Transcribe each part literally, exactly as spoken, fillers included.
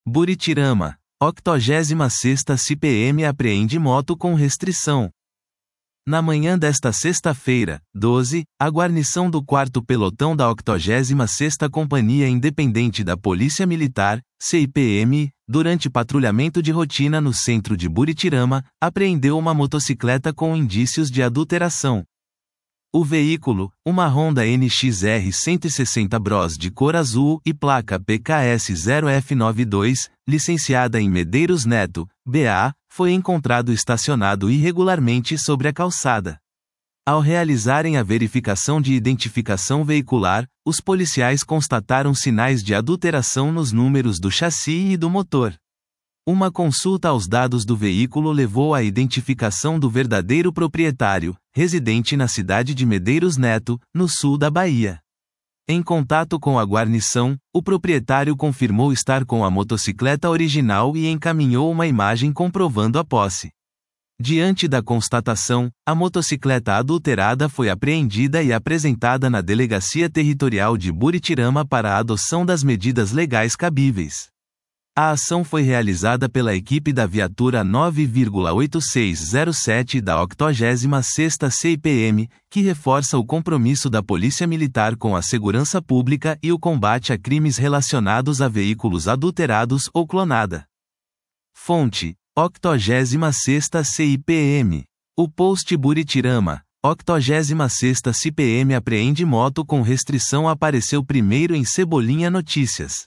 Buritirama. octogésima sexta C P M apreende moto com restrição. Na manhã desta sexta-feira, doze, a guarnição do quarto pelotão da octogésima sexta Companhia Independente da Polícia Militar, C I P M, durante patrulhamento de rotina no centro de Buritirama, apreendeu uma motocicleta com indícios de adulteração. O veículo, uma Honda N X R cento e sessenta Bros de cor azul e placa P K S zero F nove dois, licenciada em Medeiros Neto, B A, foi encontrado estacionado irregularmente sobre a calçada. Ao realizarem a verificação de identificação veicular, os policiais constataram sinais de adulteração nos números do chassi e do motor. Uma consulta aos dados do veículo levou à identificação do verdadeiro proprietário, residente na cidade de Medeiros Neto, no sul da Bahia. Em contato com a guarnição, o proprietário confirmou estar com a motocicleta original e encaminhou uma imagem comprovando a posse. Diante da constatação, a motocicleta adulterada foi apreendida e apresentada na Delegacia Territorial de Buritirama para a adoção das medidas legais cabíveis. A ação foi realizada pela equipe da viatura nove oito seis zero sete da octogésima sexta C I P M, que reforça o compromisso da Polícia Militar com a segurança pública e o combate a crimes relacionados a veículos adulterados ou clonada. Fonte: octogésima sexta C I P M. O post Buritirama. octogésima sexta C I P M apreende moto com restrição apareceu primeiro em Cebolinha Notícias.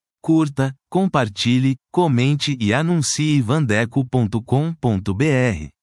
Curta, compartilhe, comente e anuncie vandeco ponto com ponto br.